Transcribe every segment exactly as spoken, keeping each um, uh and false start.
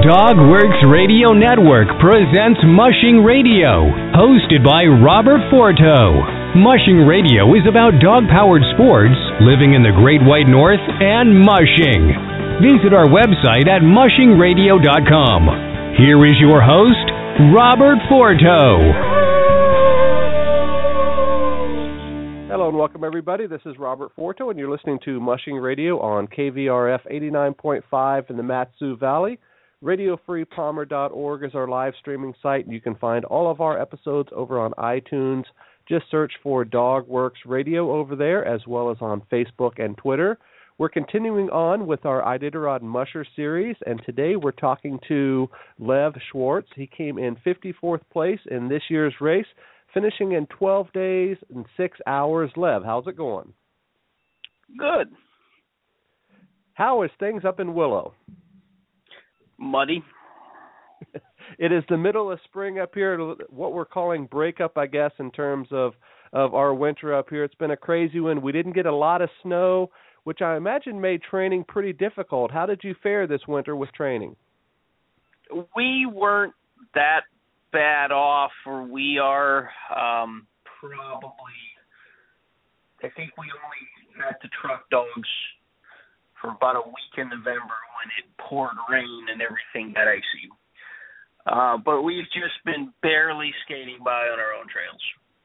DogWorks Radio Network presents Mushing Radio, hosted by Robert Forto. Mushing Radio is about dog-powered sports, living in the Great White North, and mushing. Visit our website at mushing radio dot com. Here is your host, Robert Forto. Hello and welcome, everybody. This is Robert Forto, and you're listening to Mushing Radio on K V R F eighty-nine point five in the Mat-Su Valley. radio free palmer dot org is our live streaming site, and you can find all of our episodes over on iTunes. Just search for DogWorks Radio over there, as well as on Facebook and Twitter. We're continuing on with our Iditarod Musher series, and today we're talking to Lev Schwartz. He came in fifty-fourth place in this year's race, finishing in twelve days and six hours. Lev, how's it going? Good. How is things up in Willow? Muddy. It is the middle of spring up here, what we're calling breakup, I guess, in terms of, of our winter up here. It's been a crazy one. We didn't get a lot of snow, which I imagine made training pretty difficult. How did you fare this winter with training? We weren't that bad off, or we are um, probably, I think we only had to truck dogs for about a week in November when it poured rain and everything got icy. Uh, but we've just been barely skating by on our own trails.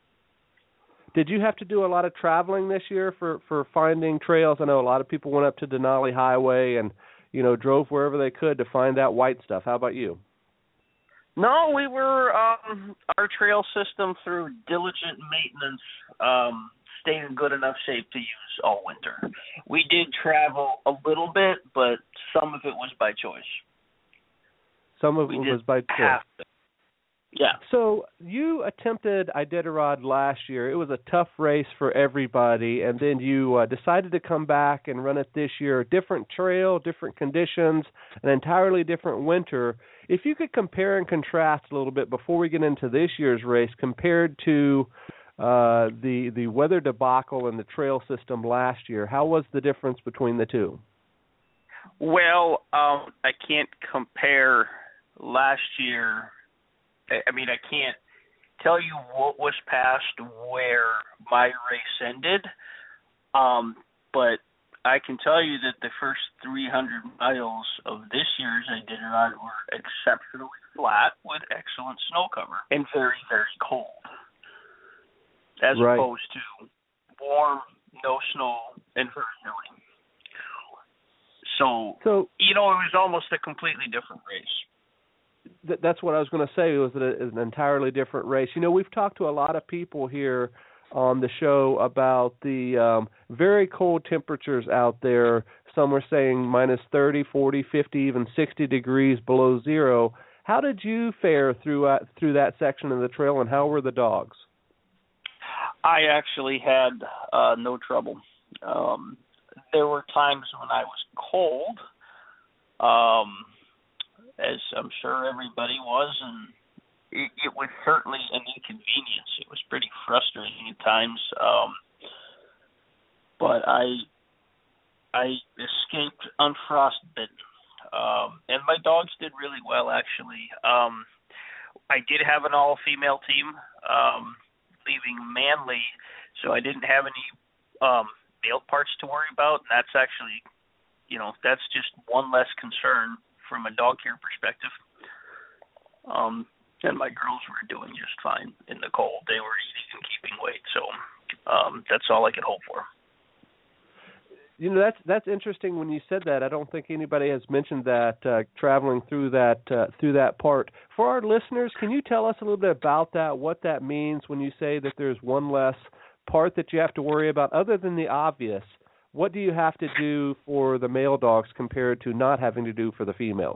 Did you have to do a lot of traveling this year for, for finding trails? I know a lot of people went up to Denali Highway and, you know, drove wherever they could to find that white stuff. How about you? No, we were, um, our trail system, through diligent maintenance, um, stayed in good enough shape to use all winter. We did travel a little bit, but some of it was by choice. Some of we it was by choice. Yeah. So you attempted Iditarod last year. It was a tough race for everybody, and then you uh, decided to come back and run it this year. Different trail, different conditions, an entirely different winter. If you could compare and contrast a little bit before we get into this year's race compared to uh, the the weather debacle and the trail system last year, how was the difference between the two? Well, um, I can't compare last year. I mean, I can't tell you what was past where my race ended, um, but I can tell you that the first three hundred miles of this year's Iditarod were exceptionally flat with excellent snow cover and very, very cold, as right. opposed to warm, no snow, and very hilly. So, so, you know, it was almost a completely different race. Th- that's what I was going to say. It was a, an entirely different race. You know, we've talked to a lot of people here on the show about the um, very cold temperatures out there. Some are saying minus thirty, forty, fifty, even sixty degrees below zero. How did you fare through, uh, through that section of the trail, and how were the dogs? I actually had uh, no trouble. Um, there were times when I was cold, um, as I'm sure everybody was, and it, it was certainly an inconvenience. It was pretty frustrating at times, um, but I I escaped unfrostbitten, um, and my dogs did really well, actually. Um, I did have an all-female team um, leaving Manly, so I didn't have any um, male parts to worry about, and that's actually, you know, that's just one less concern from a dog care perspective. Um, and my girls were doing just fine in the cold. They were eating and keeping weight, so um, that's all I could hope for. You know, that's that's interesting when you said that. I don't think anybody has mentioned that uh, traveling through that uh, through that part. For our listeners, can you tell us a little bit about that, what that means when you say that there's one less part that you have to worry about, other than the obvious? What do you have to do for the male dogs compared to not having to do for the females?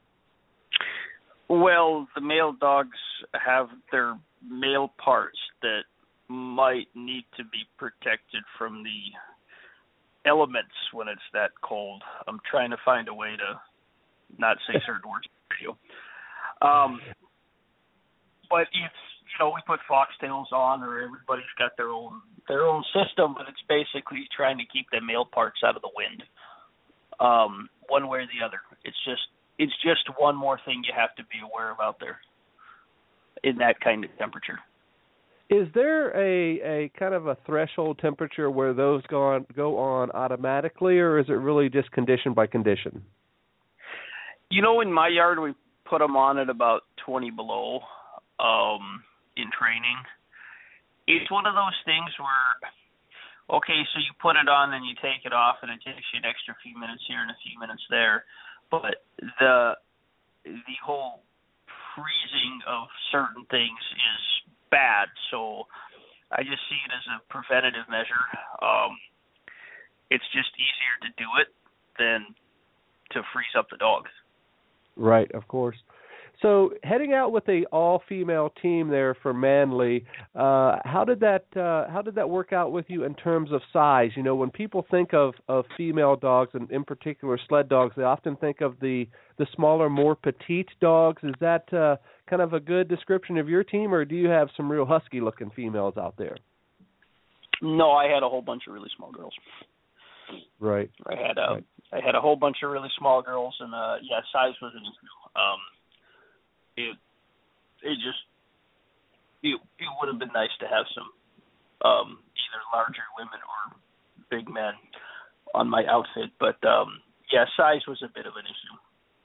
Well, the male dogs have their male parts that might need to be protected from the elements when it's that cold. I'm trying to find a way to not say certain words for you. Um, but it's, you know, we put foxtails on, or everybody's got their own their own system, but it's basically trying to keep the male parts out of the wind, um, one way or the other. It's just it's just one more thing you have to be aware of out there in that kind of temperature. Is there a, a kind of a threshold temperature where those go on, go on automatically, or is it really just condition by condition? You know, in my yard, we put them on at about twenty below um, in training. It's one of those things where, okay, so you put it on and you take it off, and it takes you an extra few minutes here and a few minutes there. But the the whole freezing of certain things is bad, so I just see it as a preventative measure. Um, it's just easier to do it than to freeze up the dogs. Right, of course. So heading out with a all-female team there for Manly, uh, how did that uh, how did that work out with you in terms of size? You know, when people think of, of female dogs, and in particular sled dogs, they often think of the, the smaller, more petite dogs. Is that uh, kind of a good description of your team, or do you have some real husky-looking females out there? No, I had a whole bunch of really small girls. Right. I had a right. I had a whole bunch of really small girls, and uh, yeah, size was an issue. Um, It it just it it would have been nice to have some um, either larger women or big men on my outfit, but um, yeah, size was a bit of an issue.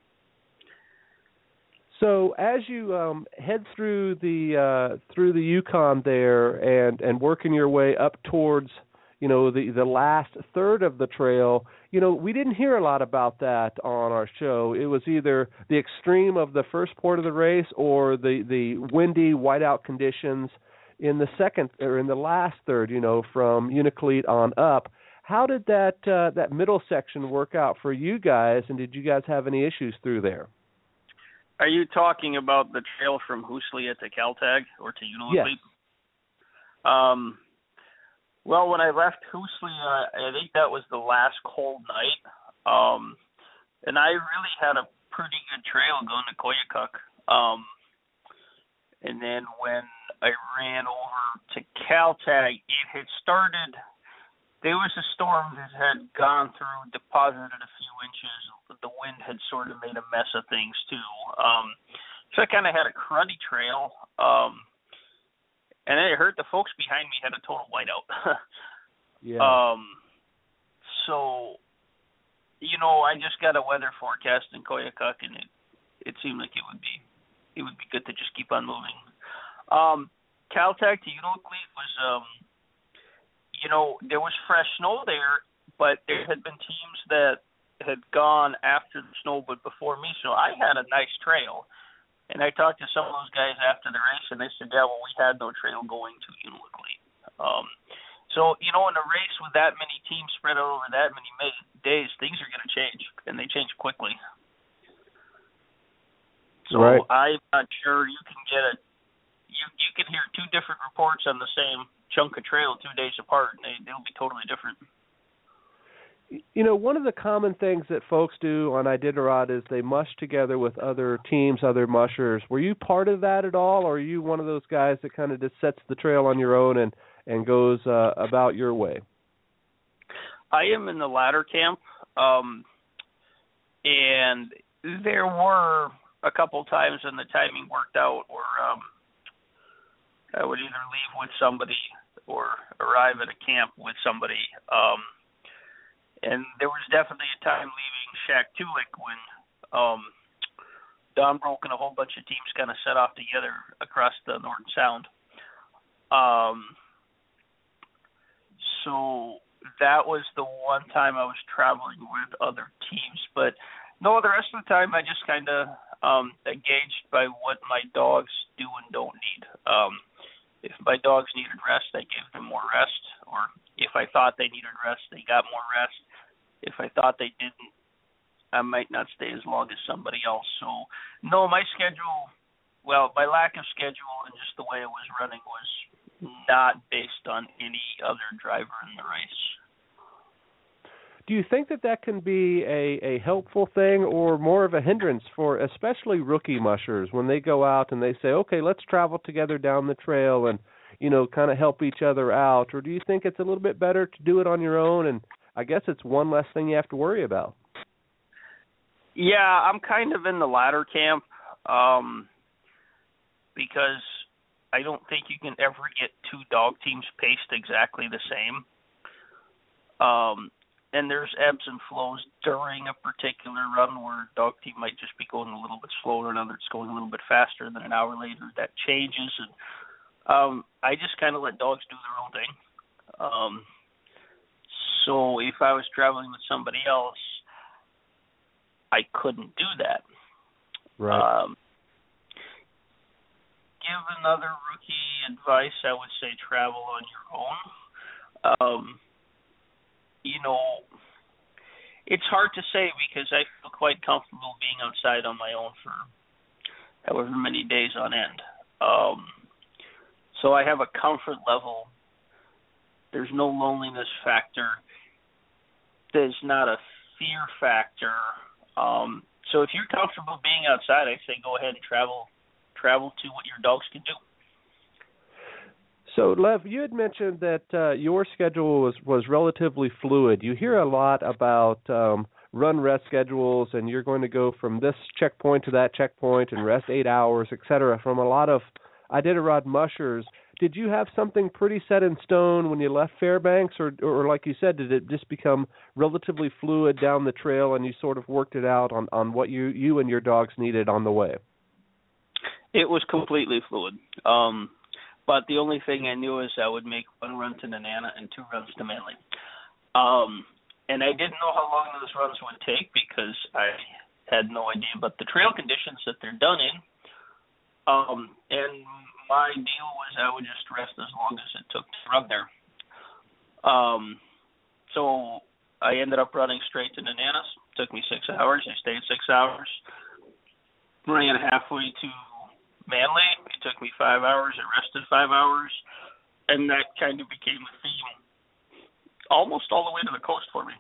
So as you um, head through the uh, through the Yukon there and, and working your way up towards, you know, the, the last third of the trail, you know, we didn't hear a lot about that on our show. It was either the extreme of the first part of the race or the, the windy whiteout conditions in the second or in the last third, you know, from Unalakleet on up. How did that uh, that middle section work out for you guys, and did you guys have any issues through there? Are you talking about the trail from Huslia to Kaltag or to Unalakleet? Yes. Um, well, when I left Huslia, I think that was the last cold night, um, and I really had a pretty good trail going to Koyukuk. Um, and then when I ran over to Kaltag, it had started. There was a storm that had gone through, deposited a few inches. The wind had sort of made a mess of things too. Um, so I kind of had a cruddy trail. Um, and then it hurt the folks behind me had a total whiteout. yeah. Um, so, you know, I just got a weather forecast in Koyukuk, and it, it seemed like it would be it would be good to just keep on moving. Um, Kaltag to Unalakleet was, um, you know, there was fresh snow there, but there had been teams that had gone after the snow but before me, so I had a nice trail. And I talked to some of those guys after the race, and they said, yeah, well, we had no trail going to Unalakleet. Um, so, you know, in a race with that many teams spread out over that many ma- days, things are going to change, and they change quickly. So right. I'm not sure you can get a you you can hear two different reports on the same chunk of trail two days apart, and they, they'll be totally different. You know, one of the common things that folks do on Iditarod is they mush together with other teams, other mushers. Were you part of that at all, or are you one of those guys that kind of just sets the trail on your own and, and goes uh, about your way? I am in the latter camp, um, and there were a couple times when the timing worked out where um, I would either leave with somebody or arrive at a camp with somebody. Um, And there was definitely a time leaving Shaktoolik when um, Don Broke and a whole bunch of teams kind of set off together across the Norton Sound. Um, so that was the one time I was traveling with other teams. But no, the rest of the time I just kind of um, engaged by what my dogs do and don't need. Um, if my dogs needed rest, I gave them more rest. Or if I thought they needed rest, they got more rest. If I thought they didn't, I might not stay as long as somebody else. So, no, my schedule, well, my lack of schedule and just the way it was running was not based on any other driver in the race. Do you think that that can be a, a helpful thing or more of a hindrance for especially rookie mushers when they go out and they say, okay, let's travel together down the trail and, you know, kind of help each other out? Or do you think it's a little bit better to do it on your own, and I guess it's one less thing you have to worry about? Yeah, I'm kind of in the latter camp um, because I don't think you can ever get two dog teams paced exactly the same. Um, and there's ebbs and flows during a particular run where a dog team might just be going a little bit slower, another it's going a little bit faster, and then an hour later that changes. And um, I just kind of let dogs do their own thing. Um, so if I was traveling with somebody else, I couldn't do that. Right. Um, give another rookie advice, I would say travel on your own. Um, you know, it's hard to say because I feel quite comfortable being outside on my own for however many days on end. Um, so I have a comfort level. There's no loneliness factor. There's not a fear factor. Um, so if you're comfortable being outside, I say go ahead and travel travel to what your dogs can do. So, Lev, you had mentioned that uh, your schedule was, was relatively fluid. You hear a lot about um, run-rest schedules, and you're going to go from this checkpoint to that checkpoint and rest eight hours, et cetera, from a lot of Iditarod mushers. Did you have something pretty set in stone when you left Fairbanks, or, or like you said, did it just become relatively fluid down the trail and you sort of worked it out on, on what you, you and your dogs needed on the way? It was completely fluid. Um, but the only thing I knew is I would make one run to Nenana and two runs to Manly. Um, and I didn't know how long those runs would take because I had no idea about the trail conditions that they're done in. Um, and my deal was I would just rest as long as it took to run there. Um, so I ended up running straight to Nenanas. It took me six hours. I stayed six hours. Ran halfway to Manly. It took me five hours. I rested five hours. And that kind of became a theme almost all the way to the coast for me.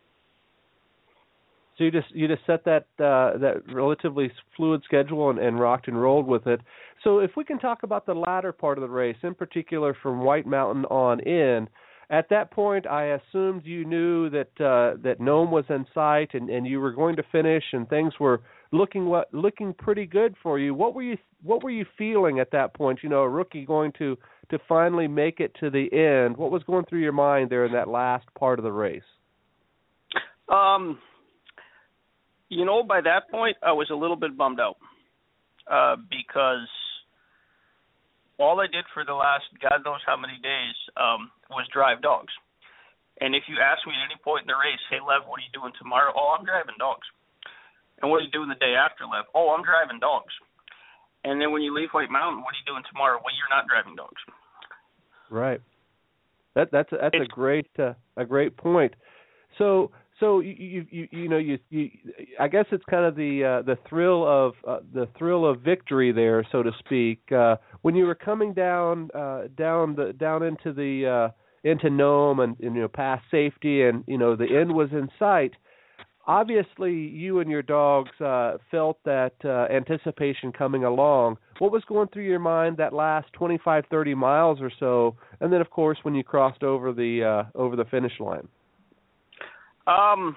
So you just you just set that uh, that relatively fluid schedule and, and rocked and rolled with it. So if we can talk about the latter part of the race, in particular from White Mountain on in, at that point I assumed you knew that uh, that Nome was in sight and, and you were going to finish and things were looking what looking pretty good for you. What were you what were you feeling at that point? You know, a rookie going to to finally make it to the end. What was going through your mind there in that last part of the race? Um. You know, by that point, I was a little bit bummed out uh, because all I did for the last God knows how many days um, was drive dogs. And if you ask me at any point in the race, hey, Lev, what are you doing tomorrow? Oh, I'm driving dogs. And what are you doing the day after, Lev? Oh, I'm driving dogs. And then when you leave White Mountain, what are you doing tomorrow? Well, you're not driving dogs. Right. That that's a, that's it's, a great uh, a great point. So. So you, you you you know you you I guess it's kind of the uh, the thrill of uh, the thrill of victory there, so to speak. Uh, when you were coming down uh, down the down into the uh, into Nome and, and you know past safety and you know the end was in sight. Obviously, you and your dogs uh, felt that uh, anticipation coming along. What was going through your mind that last twenty-five, thirty miles or so, and then of course when you crossed over the uh, over the finish line? Um,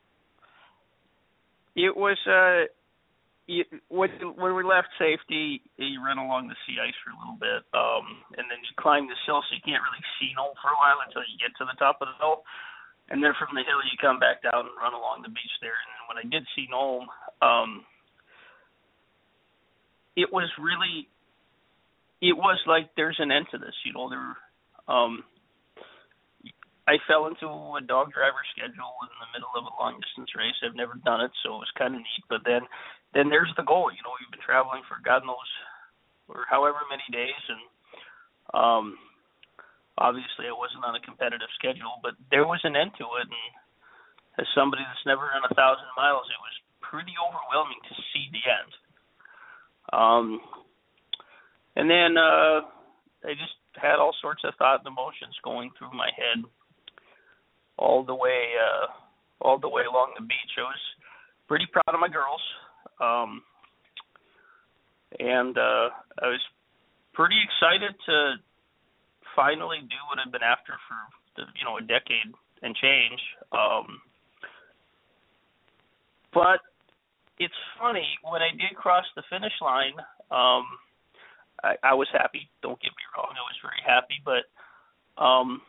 it was, uh, you, when, when we left safety, you run along the sea ice for a little bit, um, and then you climb this hill so you can't really see Nome for a while until you get to the top of the hill, and then from the hill you come back down and run along the beach there, and then when I did see Nome, um, it was really, it was like there's an end to this, you know, there, um, I fell into a dog driver schedule in the middle of a long distance race. I've never done it, so it was kind of neat. But then, then there's the goal. You know, you've been traveling for God knows, or however many days, and um, obviously I wasn't on a competitive schedule, but there was an end to it. And as somebody that's never run a thousand miles, it was pretty overwhelming to see the end. Um, and then uh, I just had all sorts of thought and emotions going through my head. all the way uh, all the way along the beach. I was pretty proud of my girls, um, and uh, I was pretty excited to finally do what I've been after for the, you know a decade and change. Um, but it's funny, when I did cross the finish line, um, I, I was happy. Don't get me wrong, I was very happy. But um,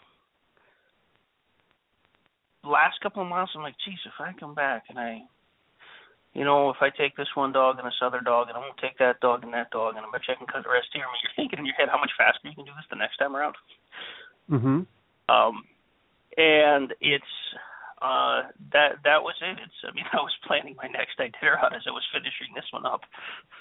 last couple of miles, I'm like, geez, if I come back and I, you know, if I take this one dog and this other dog, and I won't take that dog and that dog, and I bet you I can cut the rest here. I mean, you're thinking in your head how much faster you can do this the next time around. Mm-hmm. Um, and it's uh, that that was it. It's I mean, I was planning my next Iditarod as I was finishing this one up.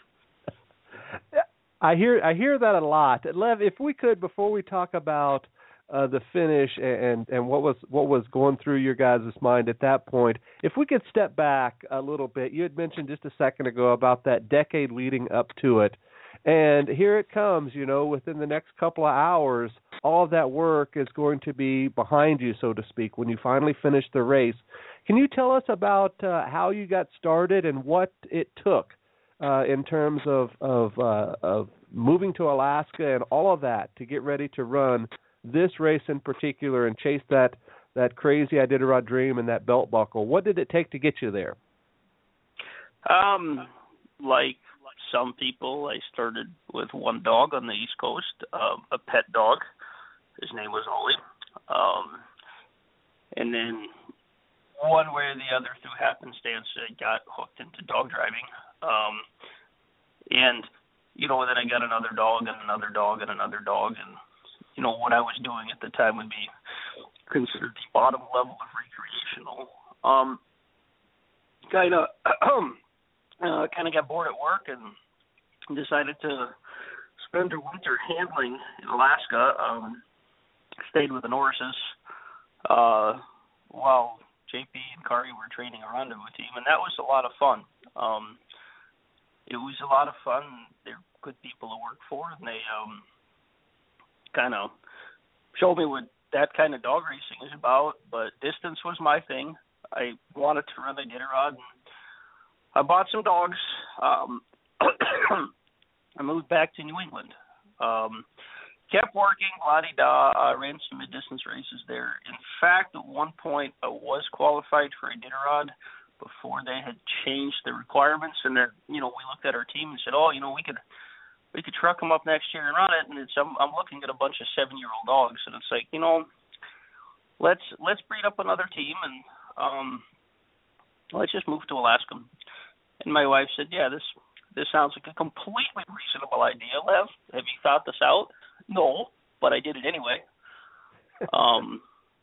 I hear I hear that a lot, Lev. If we could, before we talk about uh, the finish and and what was what was going through your guys' mind at that point, if we could step back a little bit. You had mentioned just a second ago about that decade leading up to it, and here it comes. You know, within the next couple of hours, all of that work is going to be behind you, so to speak, when you finally finish the race. Can you tell us about uh, how you got started and what it took uh, in terms of of, uh, of moving to Alaska and all of that to get ready to run this race in particular and chase that that crazy Iditarod dream and that belt buckle? What did it take to get you there? Um, like some people, I started with one dog on the East Coast, uh, a pet dog. His name was Ollie. Um, and then one way or the other, through happenstance, I got hooked into dog driving. Um, and, you know, then I got another dog and another dog and another dog. And, you know, what I was doing at the time would be considered the bottom level of recreational. Um, kind of uh, kind of got bored at work and decided to spend a winter handling in Alaska. Um, stayed with the Norrises uh, while J P and Kari were training a rendezvous team, and that was a lot of fun. Um, it was a lot of fun. They're good people to work for, and they um, kind of showed me what that kind of dog racing is about. But distance was my thing. I wanted to run Iditarod, and I bought some dogs. Um, I moved back to New England. Um, kept working, la-di-da, uh, ran some mid-distance races there. In fact, at one point, I was qualified for Iditarod before they had changed the requirements. And then, you know, we looked at our team and said, oh, you know, we could we could truck them up next year and run it. And it's I'm, I'm looking at a bunch of seven-year-old dogs, and it's like, you know, let's let's breed up another team and um, let's just move to Alaska. And my wife said, yeah, this this sounds like a completely reasonable idea, Lev. Have you thought this out? No, but I did it anyway. um,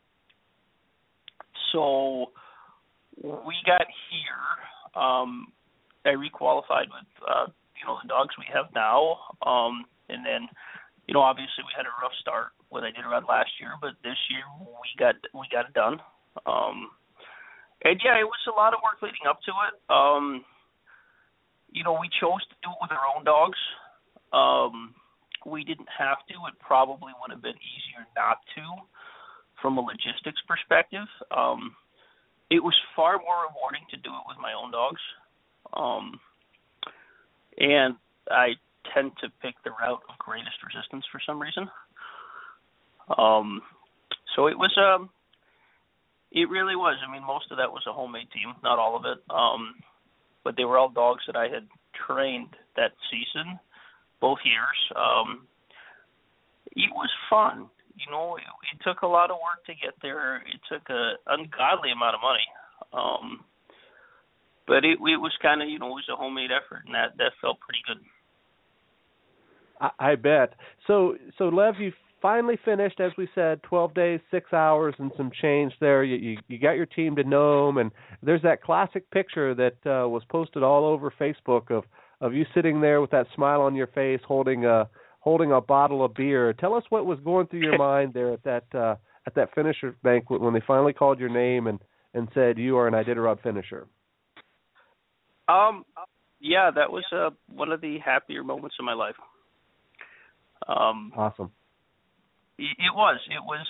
so we got here. Um, I requalified with, uh, you know, the dogs we have now. Um, and then, you know, obviously we had a rough start with Iditarod last year, but this year we got we got it done. Um, and, yeah, it was a lot of work leading up to it. Um, you know, we chose to do it with our own dogs. Um, we didn't have to. It probably would have been easier not to from a logistics perspective. Um, it was far more rewarding to do it with my own dogs. Um, and I tend to pick the route of greatest resistance for some reason. Um, so it was, um, it really was. I mean, most of that was a homemade team, not all of it. Um, but they were all dogs that I had trained that season, both years. Um, it was fun. You know, it, it took a lot of work to get there. It took an ungodly amount of money. Um, but it, it was kind of, you know, it was a homemade effort, and that, that felt pretty good. I, I bet. So, so Lev, you finally finished, as we said, twelve days, six hours, and some change there. You, you, you got your team to Nome, and there's that classic picture that uh, was posted all over Facebook of, of you sitting there with that smile on your face, holding a holding a bottle of beer. Tell us what was going through your mind there at that uh, at that finisher banquet when they finally called your name and, and said you are an Iditarod finisher. Um, yeah, that was uh, one of the happier moments of my life. Um, awesome. It, it was. It was.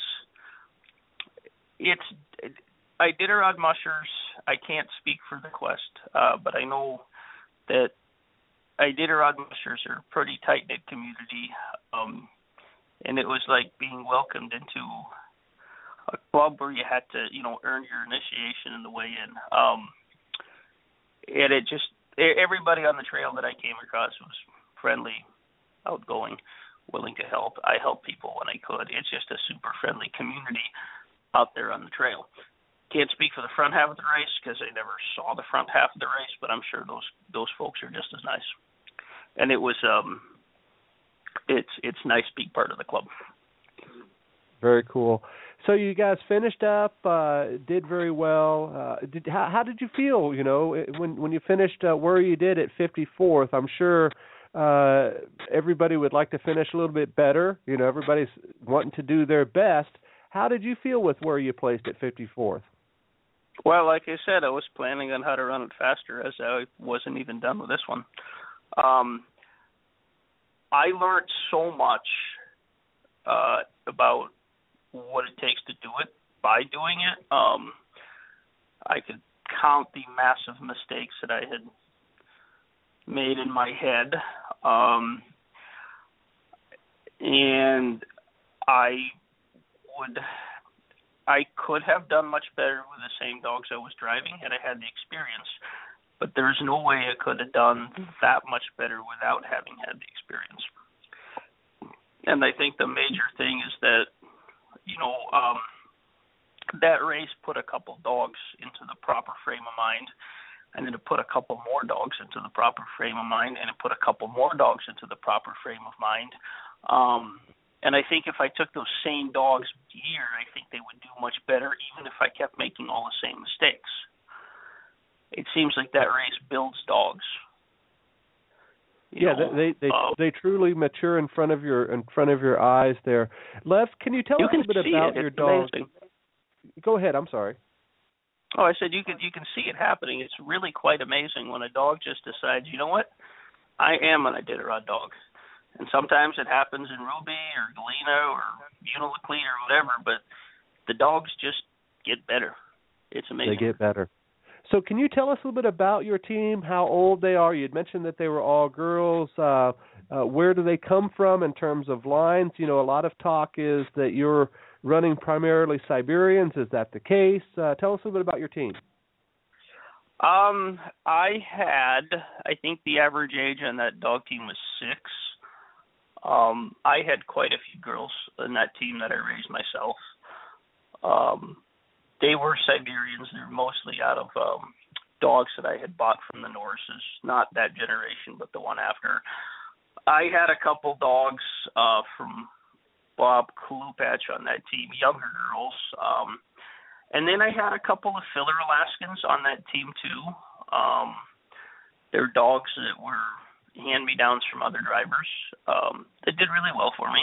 It's it, Iditarod mushers. I can't speak for the Quest, uh, but I know that Iditarod mushers are a pretty tight-knit community, um, and it was like being welcomed into a club where you had to, you know, earn your initiation in the way in. Um, and it just, everybody on the trail that I came across was friendly, outgoing, willing to help. I helped people when I could. It's just a super friendly community out there on the trail. Can't speak for the front half of the race because I never saw the front half of the race, but I'm sure those those folks are just as nice. And it was um, it's it's nice being part of the club. Very cool. So you guys finished up, uh, did very well. Uh, did how, how did you feel? You know, when when you finished uh, where you did at fifty-fourth, I'm sure uh, everybody would like to finish a little bit better. You know, everybody's wanting to do their best. How did you feel with where you placed at fifty-fourth? Well, like I said, I was planning on how to run it faster, as I wasn't even done with this one. Um, I learned so much uh, about what it takes to do it by doing it. Um, I could count the massive mistakes that I had made in my head, um, and I would... I could have done much better with the same dogs I was driving had I had the experience, but there's no way I could have done that much better without having had the experience. And I think the major thing is that, you know, um, that race put a couple dogs into the proper frame of mind, and then it put a couple more dogs into the proper frame of mind, and it put a couple more dogs into the proper frame of mind. Um, And I think if I took those same dogs here, I think they would do much better, even if I kept making all the same mistakes. It seems like that race builds dogs. You yeah, know, they they um, they truly mature in front of your in front of your eyes. There, Lev, can you tell you us a bit about it. your it's dog? Amazing. Go ahead. I'm sorry. Oh, I said you can you can see it happening. It's really quite amazing when a dog just decides, you know what, I am an Iditarod dog. And sometimes it happens in Ruby or Galena or Unalakleet or whatever, but the dogs just get better. It's amazing. They get better. So can you tell us a little bit about your team, how old they are? You had mentioned that they were all girls. Uh, uh, where do they come from in terms of lines? You know, a lot of talk is that you're running primarily Siberians. Is that the case? Uh, tell us a little bit about your team. Um, I had, I think the average age on that dog team was six. Um, I had quite a few girls in that team that I raised myself. Um, they were Siberians. They were mostly out of um, dogs that I had bought from the Norses, not that generation, but the one after. I had a couple dogs uh, from Bob Klupach on that team, younger girls. Um, and then I had a couple of filler Alaskans on that team, too. Um, they're dogs that were hand-me-downs from other drivers um, that did really well for me.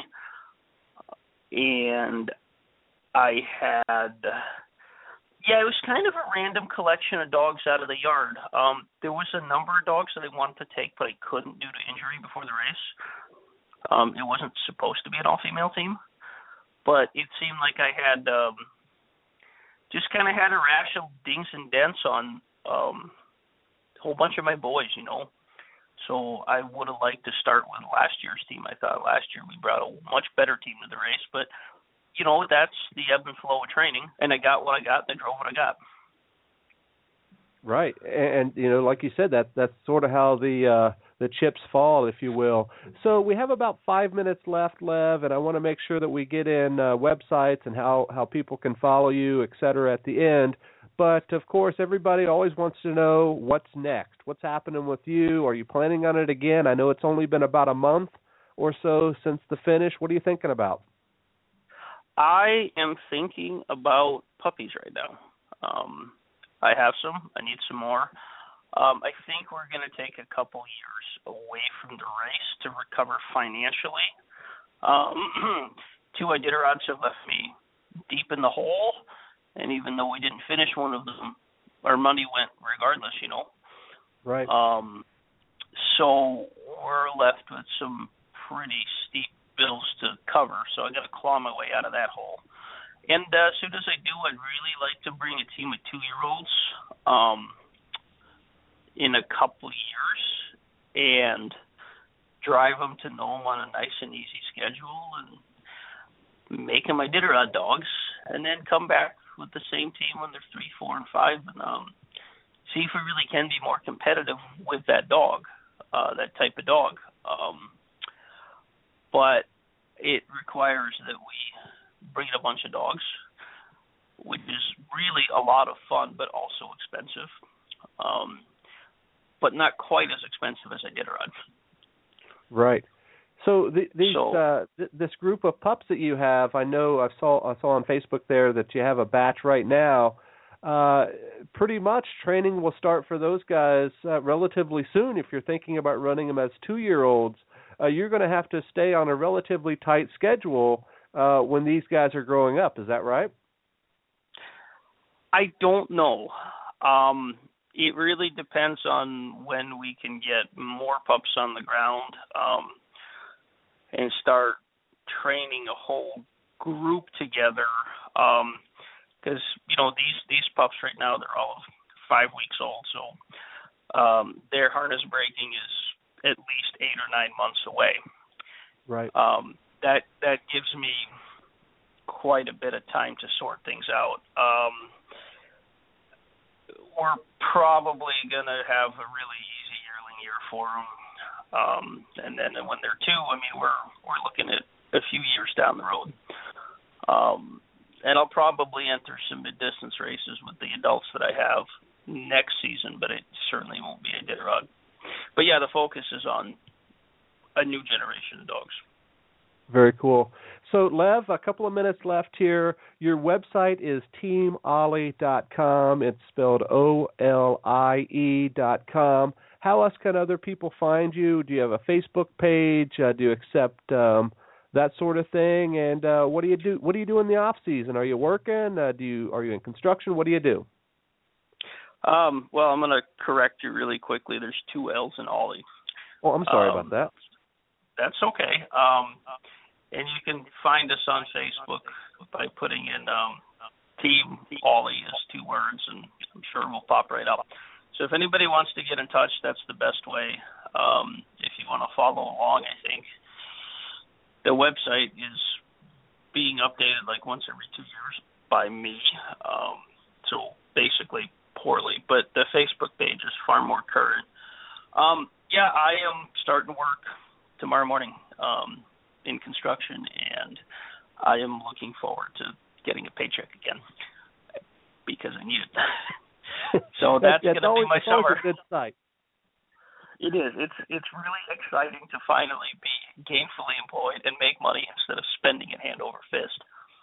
And I had, yeah, it was kind of a random collection of dogs out of the yard. Um, there was a number of dogs that I wanted to take, but I couldn't due to injury before the race. Um, it wasn't supposed to be an all-female team, but it seemed like I had um, just kind of had a rash of dings and dents on um, a whole bunch of my boys, you know. So I would have liked to start with last year's team. I thought last year we brought a much better team to the race, but, you know, that's the ebb and flow of training, and I got what I got, and I drove what I got. Right, and, you know, like you said, that that's sort of how the uh, the chips fall, if you will. So we have about five minutes left, Lev, and I want to make sure that we get in uh, websites and how, how people can follow you, et cetera, at the end. But, of course, everybody always wants to know what's next. What's happening with you? Are you planning on it again? I know it's only been about a month or so since the finish. What are you thinking about? I am thinking about puppies right now. Um, I have some. I need some more. Um, I think we're going to take a couple years away from the race to recover financially. Um, two Iditarods have left me deep in the hole. And even though we didn't finish one of them, our money went regardless, you know. Right. Um, so we're left with some pretty steep bills to cover. So I got to claw my way out of that hole. And uh, as soon as I do, I'd really like to bring a team of two-year-olds um, in a couple years and drive them to Nome on a nice and easy schedule and make them Iditarod dogs, and then come back with the same team when they're three, four, and five, and um, see if we really can be more competitive with that dog, uh, that type of dog. Um, but it requires that we breed a bunch of dogs, which is really a lot of fun, but also expensive. Um, but not quite as expensive as Iditarod. Right. So the, these so, uh, th- this group of pups that you have, I know I saw I saw on Facebook there that you have a batch right now. Uh, pretty much training will start for those guys uh, relatively soon. If you're thinking about running them as two-year-olds, uh, you're going to have to stay on a relatively tight schedule uh, when these guys are growing up. Is that right? I don't know. Um, it really depends on when we can get more pups on the ground um, and start training a whole group together. Um, Because, you know, these, these pups right now, they're all five weeks old, so um, their harness breaking is at least eight or nine months away. Right. Um, that that gives me quite a bit of time to sort things out. Um, we're probably going to have a really easy yearling year for them. Um, and then when they're two, I mean, we're we're looking at a few years down the road. Um And I'll probably enter some mid-distance races with the adults that I have next season, but it certainly won't be a Iditarod. But, yeah, the focus is on a new generation of dogs. Very cool. So, Lev, a couple of minutes left here. Your website is team ollie dot com. It's spelled O L I E dot com. How else can other people find you? Do you have a Facebook page? Uh, do you accept um, that sort of thing? And uh, what do you do? What do you do in the off season? Are you working? Uh, do you are you in construction? What do you do? Um, well, I'm going to correct you really quickly. There's two L's in Ollie. Oh, I'm sorry um, about that. That's okay. Um, and you can find us on Facebook by putting in um, Team Ollie as two words, and I'm sure we'll pop right up. So if anybody wants to get in touch, that's the best way. Um, if you want to follow along, I think the website is being updated like once every two years by me, um, so basically poorly. But the Facebook page is far more current. Um, yeah, I am starting work tomorrow morning um, in construction, and I am looking forward to getting a paycheck again because I need it. So that's, that's going to be my summer. Always a good sight. It is. It's it's really exciting to finally be gainfully employed and make money instead of spending it hand over fist.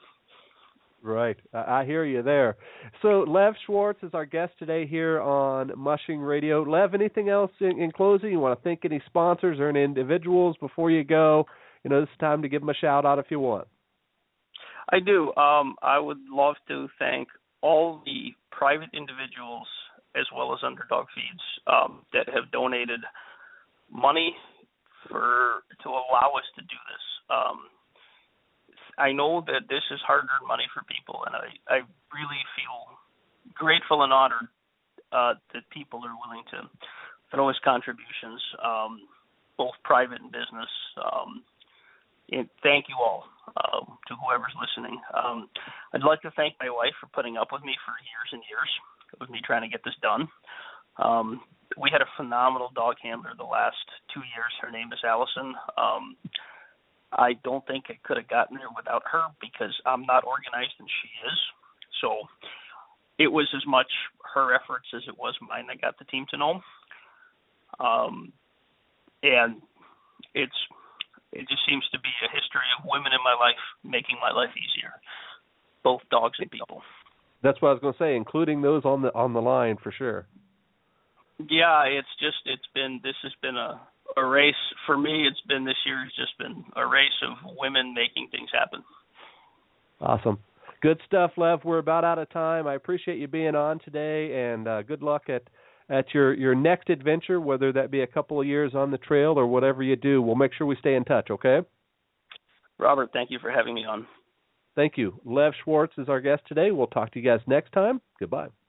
Right. I hear you there. So Lev Schwartz is our guest today here on Mushing Radio. Lev, anything else in, in closing? You want to thank any sponsors or any individuals before you go? You know, this is time to give them a shout out if you want. I do. Um, I would love to thank all the private individuals as well as Underdog Feeds um, that have donated money for to allow us to do this. Um, I know that this is hard-earned money for people, and I, I really feel grateful and honored uh, that people are willing to throw us contributions, um, both private and business. Um, and thank you all uh, to whoever's listening. Um, I'd like to thank my wife for putting up with me for years and years, with me trying to get this done. Um, we had a phenomenal dog handler the last two years. Her name is Allison. Um, I don't think I could have gotten there without her because I'm not organized and she is. So it was as much her efforts as it was mine that got the team to know. Um, and it's it just seems to be a history of women in my life making my life easier, both dogs and people. That's what I was going to say, including those on the on the line for sure. Yeah, it's just it's been this has been a, a race for me. It's been this year. It's just been a race of women making things happen. Awesome, good stuff, Lev. We're about out of time. I appreciate you being on today, and uh, good luck at at your your next adventure, whether that be a couple of years on the trail or whatever you do. We'll make sure we stay in touch. Okay. Robert, thank you for having me on. Thank you. Lev Schwartz is our guest today. We'll talk to you guys next time. Goodbye.